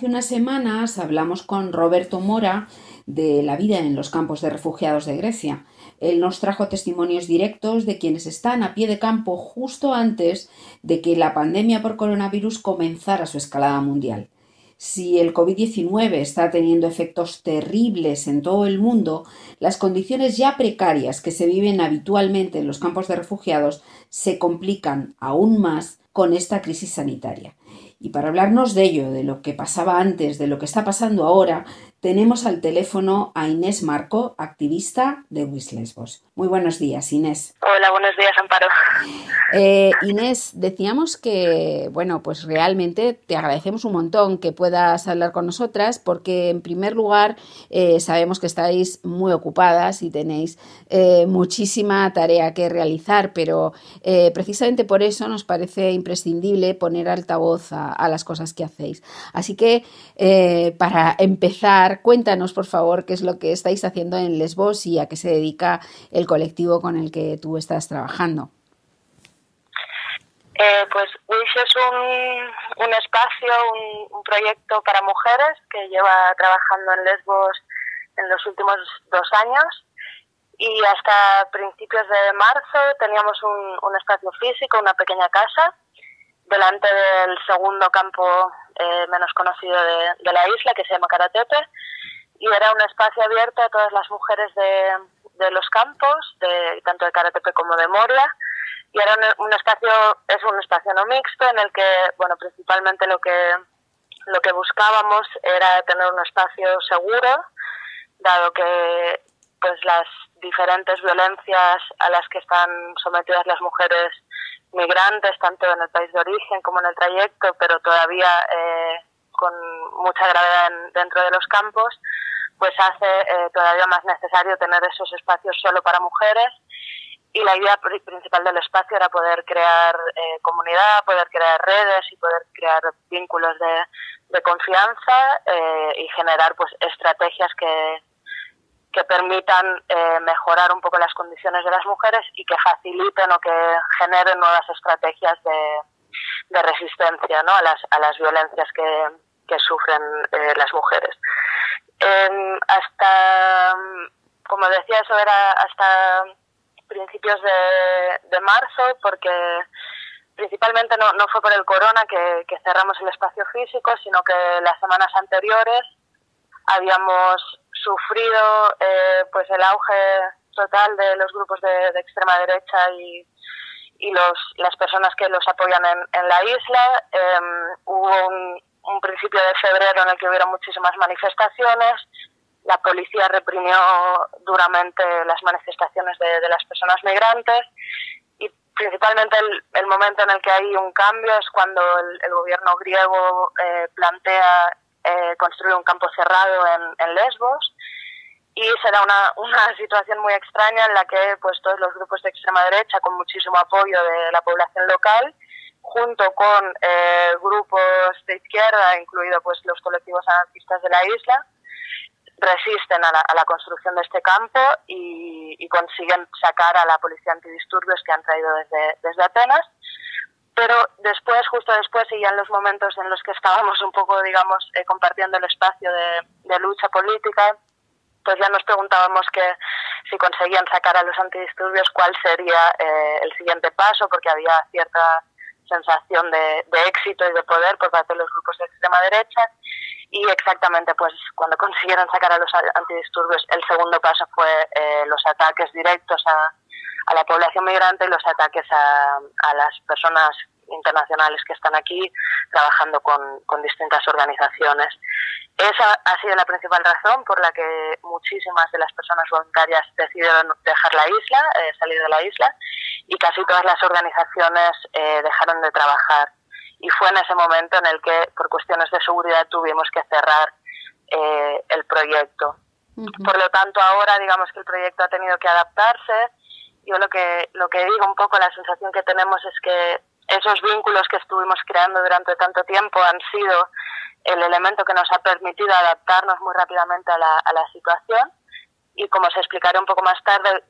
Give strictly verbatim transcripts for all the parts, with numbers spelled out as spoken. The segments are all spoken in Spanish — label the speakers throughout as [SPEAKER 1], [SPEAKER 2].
[SPEAKER 1] Hace unas semanas hablamos con Roberto Mora de la vida en los campos de refugiados de Grecia. Él nos trajo testimonios directos de quienes están a pie de campo justo antes de que la pandemia por coronavirus comenzara su escalada mundial. Si el covid diecinueve está teniendo efectos terribles en todo el mundo, las condiciones ya precarias que se viven habitualmente en los campos de refugiados se complican aún más con esta crisis sanitaria. Y para hablarnos de ello, de lo que pasaba antes, de lo que está pasando ahora, tenemos al teléfono a Inés Marco, activista de WIS Lesbos. Muy buenos días, Inés.
[SPEAKER 2] Hola, buenos días, Amparo.
[SPEAKER 1] Eh, Inés, decíamos que, bueno, pues realmente te agradecemos un montón que puedas hablar con nosotras porque, en primer lugar, eh, sabemos que estáis muy ocupadas y tenéis eh, muchísima tarea que realizar, pero eh, precisamente por eso nos parece imprescindible poner altavoz a, a las cosas que hacéis. Así que, eh, para empezar, cuéntanos, por favor, qué es lo que estáis haciendo en Lesbos y a qué se dedica el colectivo con el que tú estás trabajando.
[SPEAKER 2] Eh, pues WIS es un, un espacio, un, un proyecto para mujeres que lleva trabajando en Lesbos en los últimos dos años y hasta principios de marzo teníamos un, un espacio físico, una pequeña casa, delante del segundo campo eh, menos conocido de, de la isla, que se llama Karatepe, y era un espacio abierto a todas las mujeres de, de los campos, de, tanto de Karatepe como de Moria. Y era un, un espacio, es un espacio no mixto en el que, bueno, principalmente lo que lo que buscábamos era tener un espacio seguro, dado que pues las diferentes violencias a las que están sometidas las mujeres migrantes, tanto en el país de origen como en el trayecto, pero todavía eh, con mucha gravedad en, dentro de los campos, pues hace eh, todavía más necesario tener esos espacios solo para mujeres. Y la idea principal del espacio era poder crear eh, comunidad, poder crear redes y poder crear vínculos de, de confianza eh, y generar pues estrategias que, que permitan eh, mejorar un poco las condiciones de las mujeres y que faciliten o que generen nuevas estrategias de, de resistencia, ¿no?, a las a las violencias que, que sufren eh, las mujeres. Eh, hasta, como decía, eso era hasta principios de, de marzo, porque principalmente no, no fue por el corona que, que cerramos el espacio físico, sino que las semanas anteriores habíamos sufrido eh, pues el auge total de los grupos de, de extrema derecha y, y los, las personas que los apoyan en, en la isla. Eh, hubo un, un principio de febrero en el que hubieron muchísimas manifestaciones. La policía reprimió duramente las manifestaciones de, de las personas migrantes y principalmente el, el momento en el que hay un cambio es cuando el, el gobierno griego eh, plantea eh, construir un campo cerrado en, en Lesbos, y será una, una situación muy extraña en la que pues todos los grupos de extrema derecha, con muchísimo apoyo de la población local, junto con eh, grupos de izquierda, incluido pues los colectivos anarquistas de la isla, resisten a la, a la construcción de este campo y, y consiguen sacar a la policía antidisturbios que han traído desde, desde Atenas. Pero después, justo después, y ya en los momentos en los que estábamos un poco, digamos, eh, compartiendo el espacio de, de lucha política, pues ya nos preguntábamos que si conseguían sacar a los antidisturbios, cuál sería eh, el siguiente paso, porque había cierta sensación de, de éxito y de poder por parte de los grupos de extrema derecha. Y exactamente, pues cuando consiguieron sacar a los antidisturbios, el segundo paso fue eh, los ataques directos a, a la población migrante y los ataques a, a las personas internacionales que están aquí trabajando con, con distintas organizaciones. Esa ha sido la principal razón por la que muchísimas de las personas voluntarias decidieron dejar la isla, eh, salir de la isla, y casi todas las organizaciones eh, dejaron de trabajar. Y fue en ese momento en el que, por cuestiones de seguridad, tuvimos que cerrar eh, el proyecto. Uh-huh. Por lo tanto, ahora digamos que el proyecto ha tenido que adaptarse. Yo lo que, lo que digo un poco, la sensación que tenemos es que esos vínculos que estuvimos creando durante tanto tiempo han sido el elemento que nos ha permitido adaptarnos muy rápidamente a la, a la situación. Y como os explicaré un poco más tarde,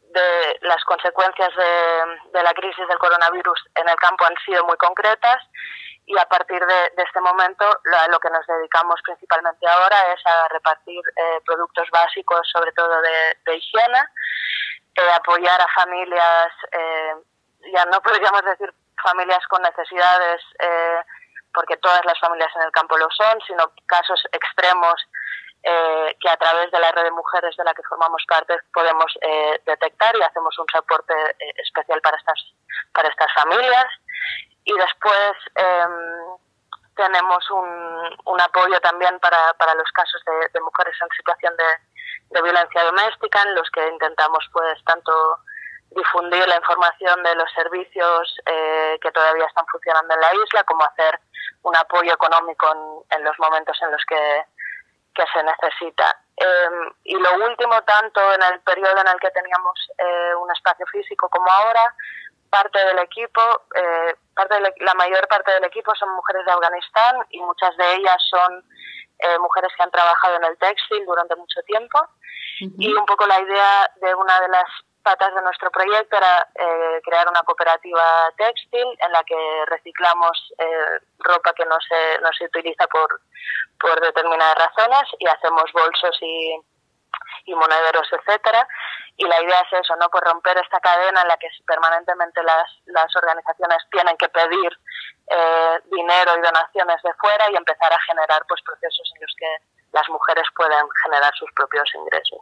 [SPEAKER 2] de las consecuencias de, de la crisis del coronavirus en el campo han sido muy concretas y a partir de, de este momento lo, a lo que nos dedicamos principalmente ahora es a repartir eh, productos básicos, sobre todo de, de higiene, eh, apoyar a familias, eh, ya no podríamos decir familias con necesidades, eh, porque todas las familias en el campo lo son, sino casos extremos eh, que a través de la red de mujeres de la que formamos parte podemos eh, detectar, y hacemos un soporte eh, especial para estas, para estas familias. Y después eh, tenemos un, un apoyo también para, para los casos de, de mujeres en situación de, de violencia doméstica, en los que intentamos pues tanto difundir la información de los servicios eh, que todavía están funcionando en la isla, como hacer un apoyo económico en, en los momentos en los que, que se necesita. Eh, y lo último, tanto en el periodo en el que teníamos eh, un espacio físico como ahora, parte del equipo, eh, parte de la mayor parte del equipo son mujeres de Afganistán, y muchas de ellas son eh, mujeres que han trabajado en el textil durante mucho tiempo. Uh-huh. Y un poco la idea de una de las patas de nuestro proyecto era eh, crear una cooperativa textil en la que reciclamos eh, ropa que no se, no se utiliza por, por determinadas razones, y hacemos bolsos y, y monederos, etcétera. Y la idea es eso, ¿no? Pues romper esta cadena en la que permanentemente las, las organizaciones tienen que pedir eh, dinero y donaciones de fuera, y empezar a generar pues procesos en los que las mujeres pueden generar sus propios ingresos.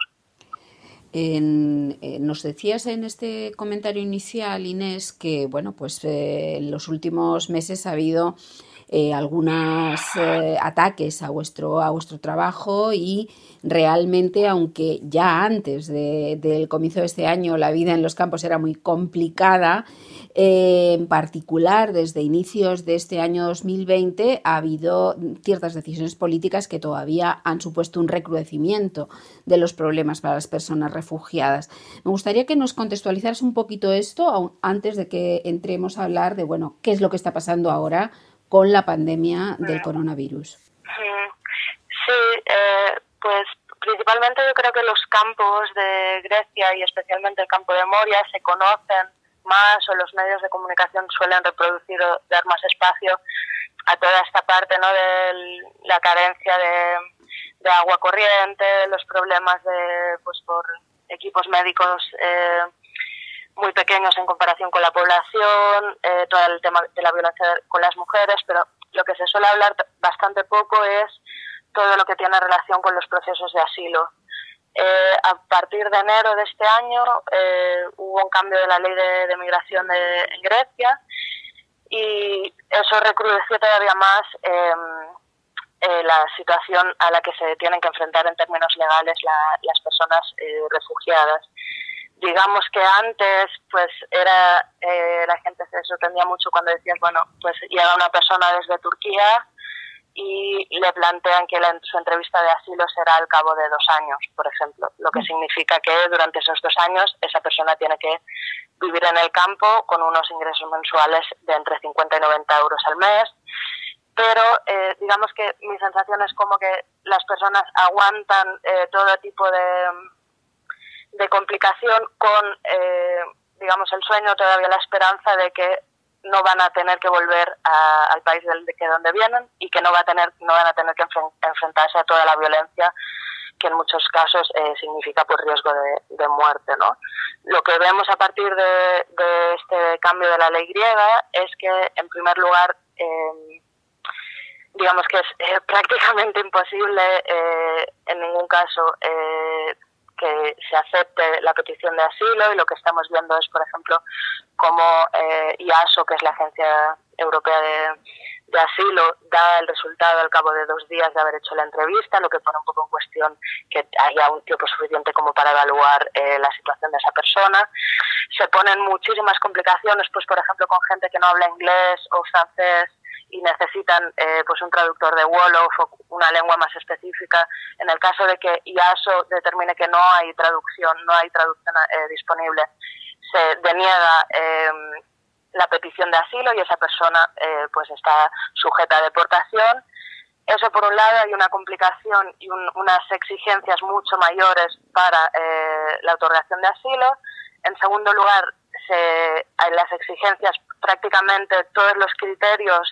[SPEAKER 1] En, eh, nos decías en este comentario inicial, Inés, que bueno, pues eh, en los últimos meses ha habido eh, algunos eh, ataques a vuestro a vuestro trabajo, y realmente, aunque ya antes de, del comienzo de este año la vida en los campos era muy complicada, eh, en particular desde inicios de este año dos mil veinte ha habido ciertas decisiones políticas que todavía han supuesto un recrudecimiento de los problemas para las personas refugiadas. Me gustaría que nos contextualizaras un poquito esto antes de que entremos a hablar de, bueno, qué es lo que está pasando ahora con la pandemia del coronavirus.
[SPEAKER 2] Sí, eh, pues principalmente yo creo que los campos de Grecia, y especialmente el campo de Moria, se conocen más, o los medios de comunicación suelen reproducir o dar más espacio a toda esta parte, ¿no? De la carencia de, de agua corriente, los problemas de pues por equipos médicos eh, muy pequeños en comparación con la población, eh, todo el tema de la violencia con las mujeres, pero lo que se suele hablar bastante poco es todo lo que tiene relación con los procesos de asilo. Eh, a partir de enero de este año eh, hubo un cambio de la ley de, de migración de, en Grecia, y eso recrudeció todavía más eh, eh, la situación a la que se tienen que enfrentar en términos legales la, las personas eh, refugiadas. Digamos que antes pues era eh, la gente se sorprendía mucho cuando decías, bueno, pues llega una persona desde Turquía y le plantean que la, su entrevista de asilo será al cabo de dos años, por ejemplo, lo que significa que durante esos dos años esa persona tiene que vivir en el campo con unos ingresos mensuales de entre cincuenta y noventa euros al mes. Pero eh, digamos que mi sensación es como que las personas aguantan eh, todo tipo de, de complicación con, eh, digamos, el sueño, todavía la esperanza de que no van a tener que volver a, al país del de que donde vienen, y que no va a tener no van a tener que enfrentarse a toda la violencia que en muchos casos eh, significa por riesgo de, de muerte, ¿no? Lo que vemos a partir de, de este cambio de la ley griega es que, en primer lugar, eh, digamos que es eh, prácticamente imposible eh, en ningún caso eh, que se acepte la petición de asilo, y lo que estamos viendo es, por ejemplo, cómo eh, I A S O, que es la Agencia Europea de, de Asilo, da el resultado al cabo de dos días de haber hecho la entrevista, lo que pone un poco en cuestión que haya un tiempo suficiente como para evaluar eh, la situación de esa persona. Se ponen muchísimas complicaciones, pues por ejemplo, con gente que no habla inglés o francés, y necesitan eh, pues un traductor de Wolof o una lengua más específica. En el caso de que I A S O determine que no hay traducción, no hay traducción eh, disponible, se deniega eh, la petición de asilo, y esa persona eh, pues está sujeta a deportación. Eso por un lado, hay una complicación y un, unas exigencias mucho mayores para eh, la otorgación de asilo. En segundo lugar, se, en las exigencias prácticamente todos los criterios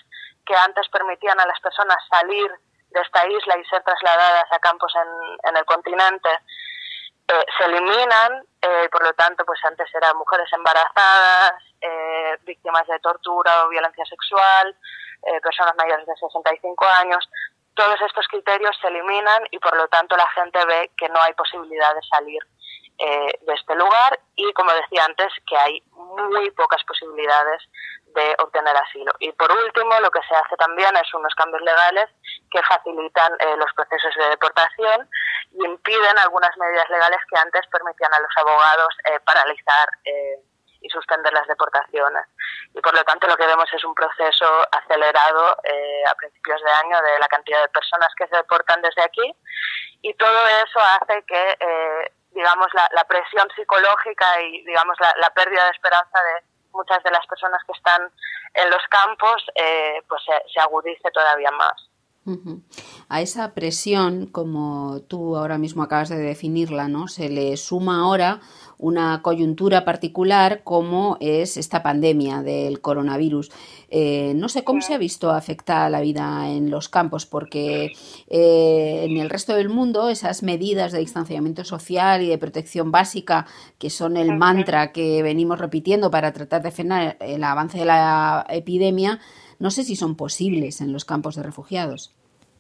[SPEAKER 2] que antes permitían a las personas salir de esta isla y ser trasladadas a campos en, en el continente, eh, se eliminan, eh, por lo tanto, pues antes eran mujeres embarazadas, eh, víctimas de tortura o violencia sexual, eh, personas mayores de sesenta y cinco años. Todos estos criterios se eliminan y, por lo tanto, la gente ve que no hay posibilidad de salir eh, de este lugar y, como decía antes, que hay muy pocas posibilidades de obtener asilo. Y, por último, lo que se hace también es unos cambios legales que facilitan eh, los procesos de deportación y impiden algunas medidas legales que antes permitían a los abogados eh, paralizar eh, y suspender las deportaciones. Y por lo tanto lo que vemos es un proceso acelerado eh, a principios de año de la cantidad de personas que se deportan desde aquí, y todo eso hace que eh, digamos la, la presión psicológica y digamos la, la pérdida de esperanza de muchas de las personas que están en los campos eh, pues se, se agudice todavía más.
[SPEAKER 1] Uh-huh. A esa presión, como tú ahora mismo acabas de definirla, ¿no? Se le suma ahora una coyuntura particular como es esta pandemia del coronavirus. Eh, no sé cómo se ha visto afectada la vida en los campos, porque eh, en el resto del mundo esas medidas de distanciamiento social y de protección básica, que son el mantra que venimos repitiendo para tratar de frenar el avance de la epidemia, no sé si son posibles en los campos de refugiados.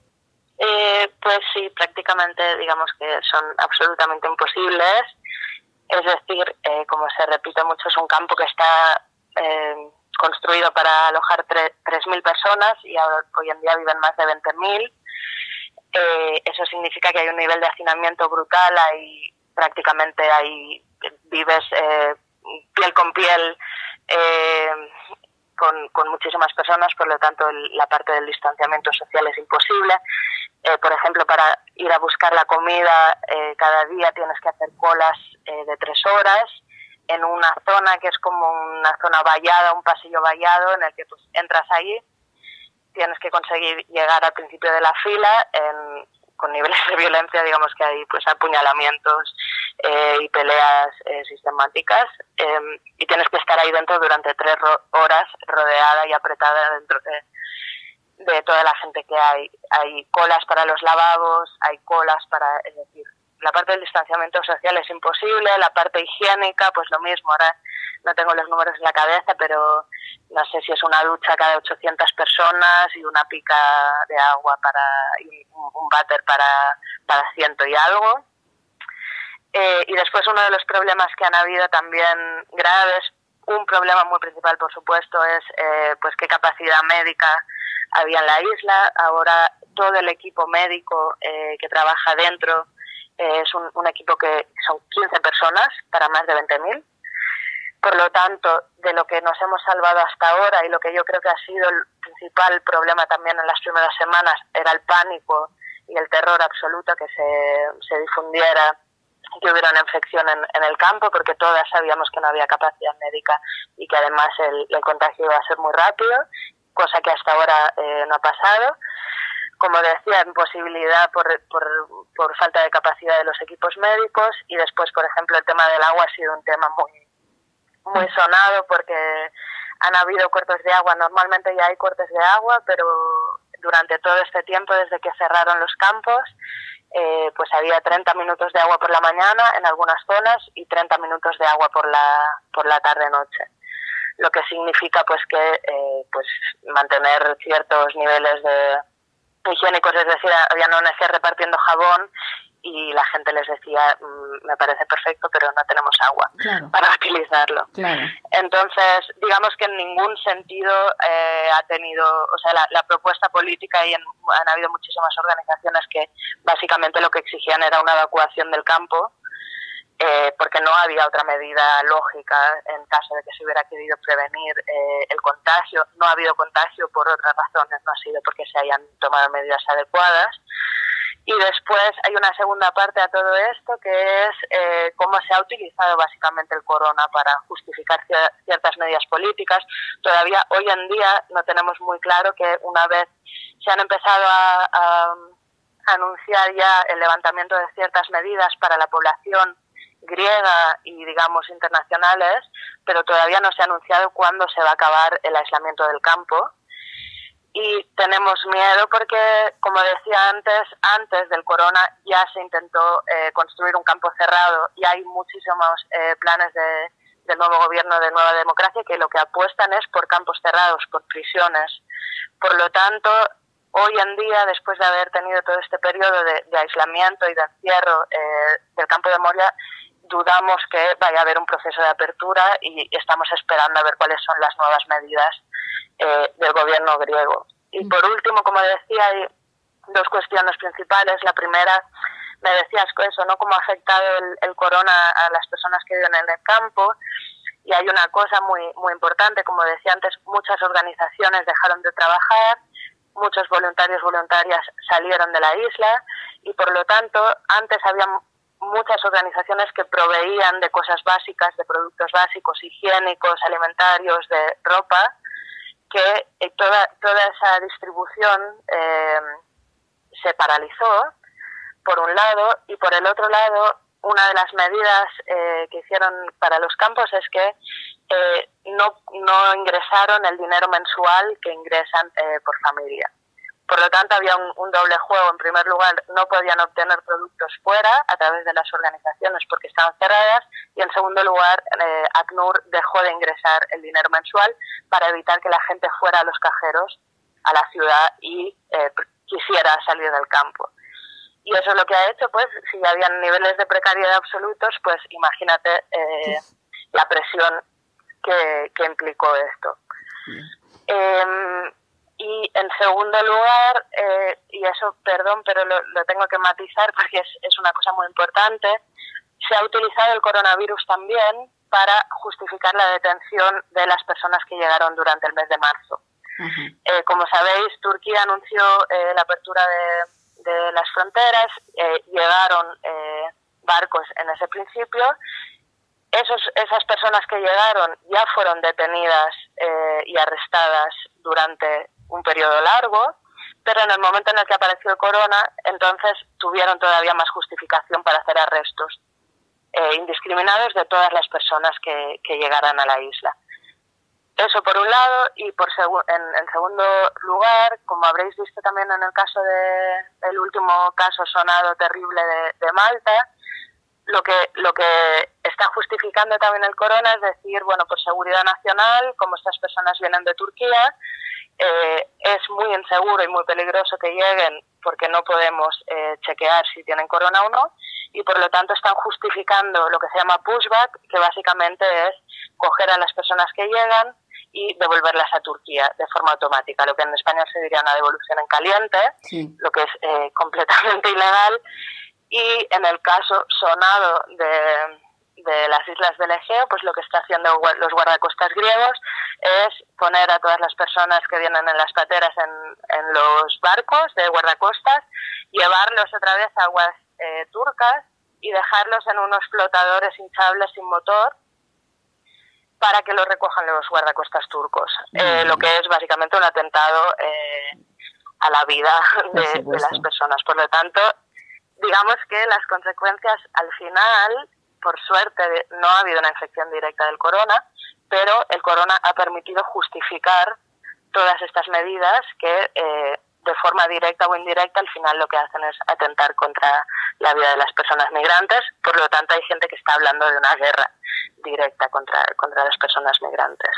[SPEAKER 2] Eh, pues sí, prácticamente digamos que son absolutamente imposibles. Es decir, eh, como se repite mucho, es un campo que está eh, construido para alojar tres mil personas y ahora, hoy en día viven más de veinte mil. Eh, eso significa que hay un nivel de hacinamiento brutal, hay prácticamente hay vives eh, piel con piel eh, con, con muchísimas personas, por lo tanto el, la parte del distanciamiento social es imposible. Eh, por ejemplo, para ir a buscar la comida eh, cada día tienes que hacer colas eh, de tres horas en una zona que es como una zona vallada, un pasillo vallado en el que pues entras ahí, tienes que conseguir llegar al principio de la fila en, con niveles de violencia, digamos que hay pues apuñalamientos eh, y peleas eh, sistemáticas eh, y tienes que estar ahí dentro durante tres ro- horas rodeada y apretada dentro de de toda la gente que hay. Hay colas para los lavabos, hay colas para, es decir, la parte del distanciamiento social es imposible, la parte higiénica, pues lo mismo. Ahora no tengo los números en la cabeza, pero no sé si es una ducha cada ochocientas personas y una pica de agua para, y un váter para, para ciento y algo. Eh, y después uno de los problemas que han habido también graves, un problema muy principal, por supuesto, es eh, pues qué capacidad médica había en la isla. Ahora todo el equipo médico eh, que trabaja dentro eh, es un, un equipo que son quince personas para más de veinte mil. Por lo tanto, de lo que nos hemos salvado hasta ahora y lo que yo creo que ha sido el principal problema también en las primeras semanas era el pánico y el terror absoluto que se, se difundiera, que hubiera una infección en, en el campo, porque todas sabíamos que no había capacidad médica y que además el, el contagio iba a ser muy rápido, cosa que hasta ahora eh, no ha pasado. Como decía, imposibilidad por, por, por falta de capacidad de los equipos médicos, y después, por ejemplo, el tema del agua ha sido un tema muy, muy sonado porque han habido cortes de agua. Normalmente ya hay cortes de agua, pero durante todo este tiempo, desde que cerraron los campos, eh, pues había treinta minutos de agua por la mañana en algunas zonas y treinta minutos de agua por la, por la tarde-noche. Lo que significa pues que eh, pues mantener ciertos niveles de higiénicos, es decir, habían O N G repartiendo jabón y la gente les decía, mmm, me parece perfecto, pero no tenemos agua claro. para utilizarlo.
[SPEAKER 1] Claro.
[SPEAKER 2] Entonces, digamos que en ningún sentido eh, ha tenido, o sea, la, la propuesta política, y en, han habido muchísimas organizaciones que básicamente lo que exigían era una evacuación del campo, Eh, porque no había otra medida lógica en caso de que se hubiera querido prevenir eh, el contagio. No ha habido contagio por otras razones, no ha sido porque se hayan tomado medidas adecuadas. Y después hay una segunda parte a todo esto, que es eh, cómo se ha utilizado básicamente el corona para justificar ciertas medidas políticas. Todavía hoy en día no tenemos muy claro que una vez se han empezado a, a, a anunciar ya el levantamiento de ciertas medidas para la población griega y, digamos, internacionales, pero todavía no se ha anunciado cuándo se va a acabar el aislamiento del campo. y tenemos miedo porque, como decía antes, antes del corona ya se intentó eh, construir un campo cerrado y hay muchísimos eh, planes de, del nuevo gobierno de Nueva Democracia que lo que apuestan es por campos cerrados, por prisiones. Por lo tanto, hoy en día, después de haber tenido todo este periodo de, de aislamiento y de encierro eh, del campo de Moria, dudamos que vaya a haber un proceso de apertura y estamos esperando a ver cuáles son las nuevas medidas eh, del gobierno griego. Y por último, como decía, hay dos cuestiones principales. La primera, me decías eso, ¿no? Cómo ha afectado el, el corona a las personas que viven en el campo. Y hay una cosa muy, muy importante, como decía antes, muchas organizaciones dejaron de trabajar, muchos voluntarios voluntarias salieron de la isla y por lo tanto antes había muchas organizaciones que proveían de cosas básicas, de productos básicos, higiénicos, alimentarios, de ropa, que eh, toda, toda esa distribución eh, se paralizó, por un lado, y por el otro lado, una de las medidas eh, que hicieron para los campos es que eh, no, no ingresaron el dinero mensual que ingresan eh, por familia. Por lo tanto, había un, un doble juego. En primer lugar, no podían obtener productos fuera a través de las organizaciones porque estaban cerradas. Y en segundo lugar, eh, ACNUR dejó de ingresar el dinero mensual para evitar que la gente fuera a los cajeros, a la ciudad y eh, quisiera salir del campo. Y eso es lo que ha hecho, pues, si habían niveles de precariedad absolutos, pues imagínate eh, la presión que, que implicó esto. Eh, Y en segundo lugar, eh, y eso, perdón, pero lo, lo tengo que matizar porque es, es una cosa muy importante, se ha utilizado el coronavirus también para justificar la detención de las personas que llegaron durante el mes de marzo. Uh-huh. Eh, como sabéis, Turquía anunció eh, la apertura de, de las fronteras, eh, llegaron eh, barcos en ese principio. Esos, esas personas que llegaron ya fueron detenidas eh, y arrestadas durante un periodo largo, pero en el momento en el que apareció el corona, entonces tuvieron todavía más justificación para hacer arrestos eh, indiscriminados de todas las personas que, que llegaran a la isla. Eso por un lado, y por segu- en, en segundo lugar, como habréis visto también en el caso de el último caso sonado terrible de, de Malta, lo que lo que está justificando también el corona es decir, bueno, por seguridad nacional, como estas personas vienen de Turquía, eh, es muy inseguro y muy peligroso que lleguen porque no podemos eh, chequear si tienen corona o no, y por lo tanto están justificando lo que se llama pushback, que básicamente es coger a las personas que llegan y devolverlas a Turquía de forma automática, lo que en español se diría una devolución en caliente, sí. Lo que es eh, completamente ilegal. Y en el caso sonado de, de las islas del Egeo, pues lo que está haciendo los guardacostas griegos es poner a todas las personas que vienen en las pateras en, en los barcos de guardacostas, llevarlos otra vez a aguas eh, turcas y dejarlos en unos flotadores hinchables sin motor para que los recojan los guardacostas turcos, eh, lo que es básicamente un atentado eh, a la vida de, de las personas. Por lo tanto, digamos que las consecuencias al final, por suerte, no ha habido una infección directa del corona, pero el corona ha permitido justificar todas estas medidas que eh, de forma directa o indirecta al final lo que hacen es atentar contra la vida de las personas migrantes. Por lo tanto, hay gente que está hablando de una guerra directa contra, contra las personas migrantes.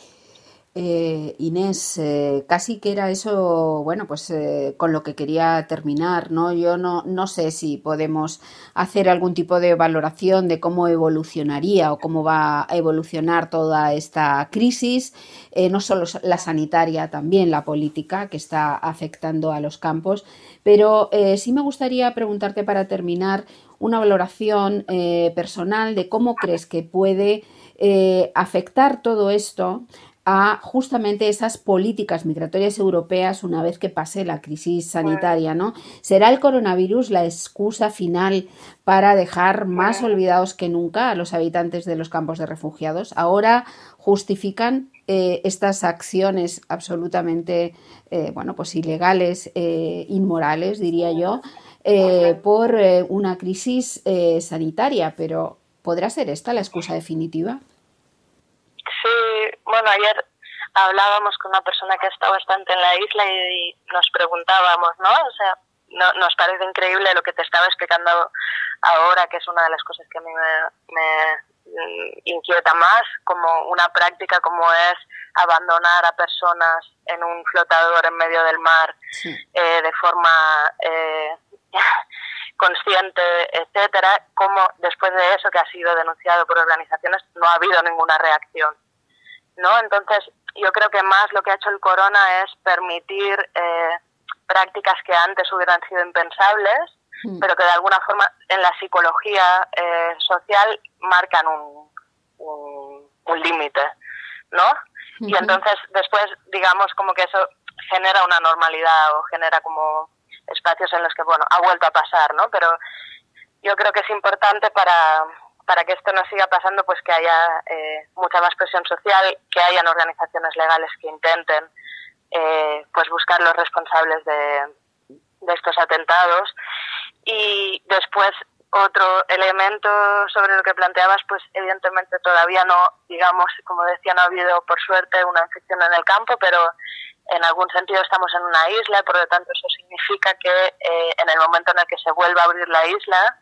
[SPEAKER 1] Eh, Inés, eh, casi que era eso, bueno, pues eh, con lo que quería terminar, ¿no? Yo no, no sé si podemos hacer algún tipo de valoración de cómo evolucionaría o cómo va a evolucionar toda esta crisis, eh, no solo la sanitaria, también la política que está afectando a los campos, pero eh, sí me gustaría preguntarte para terminar una valoración eh, personal de cómo crees que puede eh, afectar todo esto a justamente esas políticas migratorias europeas una vez que pase la crisis sanitaria, ¿no? ¿Será el coronavirus la excusa final para dejar más olvidados que nunca a los habitantes de los campos de refugiados? Ahora justifican eh, estas acciones absolutamente, eh, bueno, pues ilegales, eh, inmorales, diría yo, eh, por eh, una crisis eh, sanitaria, pero ¿podrá ser esta la excusa definitiva?
[SPEAKER 2] Sí, bueno, ayer hablábamos con una persona que ha estado bastante en la isla y, y nos preguntábamos, ¿no? O sea, no, nos parece increíble lo que te estaba explicando ahora, que es una de las cosas que a mí me, me inquieta más, como una práctica como es abandonar a personas en un flotador en medio del mar, sí. eh, de forma eh, consciente, etcétera, como después de eso, que ha sido denunciado por organizaciones, no ha habido ninguna reacción, ¿no? Entonces, yo creo que más lo que ha hecho el corona es permitir eh, prácticas que antes hubieran sido impensables, mm. pero que de alguna forma en la psicología eh, social marcan un, un, un límite, ¿no? Uh-huh. Y entonces después, digamos, como que eso genera una normalidad o genera como espacios en los que, bueno, ha vuelto a pasar, ¿no? Pero yo creo que es importante para, para que esto no siga pasando, pues que haya eh, mucha más presión social, que hayan organizaciones legales que intenten eh, pues buscar los responsables de, de estos atentados. Y después, otro elemento sobre lo que planteabas, pues evidentemente todavía no, digamos, como decía, no ha habido, por suerte, una infección en el campo, pero en algún sentido estamos en una isla, por lo tanto eso significa que eh, en el momento en el que se vuelva a abrir la isla,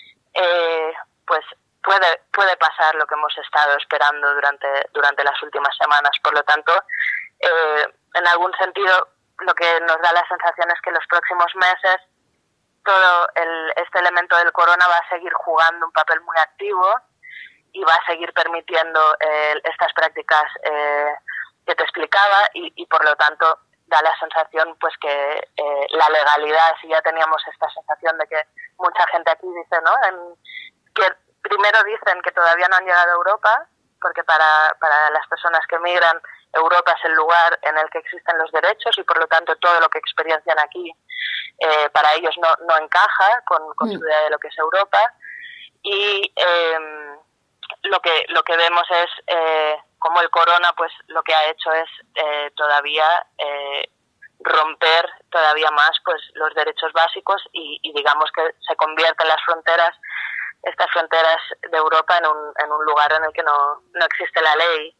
[SPEAKER 2] eh, pues puede puede pasar lo que hemos estado esperando durante durante las últimas semanas. Por lo tanto, eh, en algún sentido, lo que nos da la sensación es que en los próximos meses todo el, este elemento del corona va a seguir jugando un papel muy activo y va a seguir permitiendo eh, estas prácticas eh, que te explicaba y, y por lo tanto da la sensación pues que eh, la legalidad, si ya teníamos esta sensación de que mucha gente aquí dice, ¿no? En, que primero dicen que todavía no han llegado a Europa, porque para, para las personas que migran, Europa es el lugar en el que existen los derechos y por lo tanto todo lo que experiencian aquí eh, para ellos no, no encaja con, con mm. su idea de lo que es Europa. Y eh, lo que lo que vemos es eh, como el corona pues lo que ha hecho es eh, todavía eh, romper todavía más pues los derechos básicos y, y digamos que se convierten las fronteras estas fronteras de Europa en un en un lugar en el que no no existe la ley.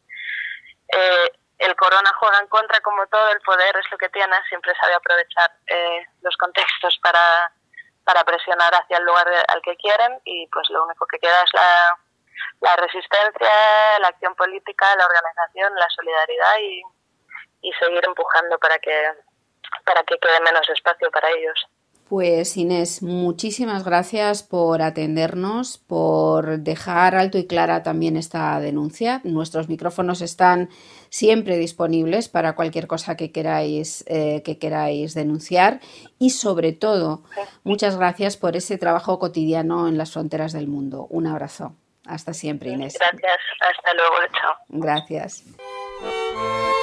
[SPEAKER 2] Eh, el corona juega en contra, como todo el poder es lo que tiene, siempre sabe aprovechar eh, los contextos para para presionar hacia el lugar al que quieren y pues lo único que queda es la la resistencia, la acción política, la organización, la solidaridad y, y seguir empujando para que para que quede menos espacio para ellos.
[SPEAKER 1] Pues Inés, muchísimas gracias por atendernos, por dejar alto y clara también esta denuncia. Nuestros micrófonos están siempre disponibles para cualquier cosa que queráis eh, que queráis denunciar y sobre todo, sí. Muchas gracias por ese trabajo cotidiano en las fronteras del mundo. Un abrazo. Hasta siempre, Inés.
[SPEAKER 2] Gracias. Hasta luego. Chao.
[SPEAKER 1] Gracias.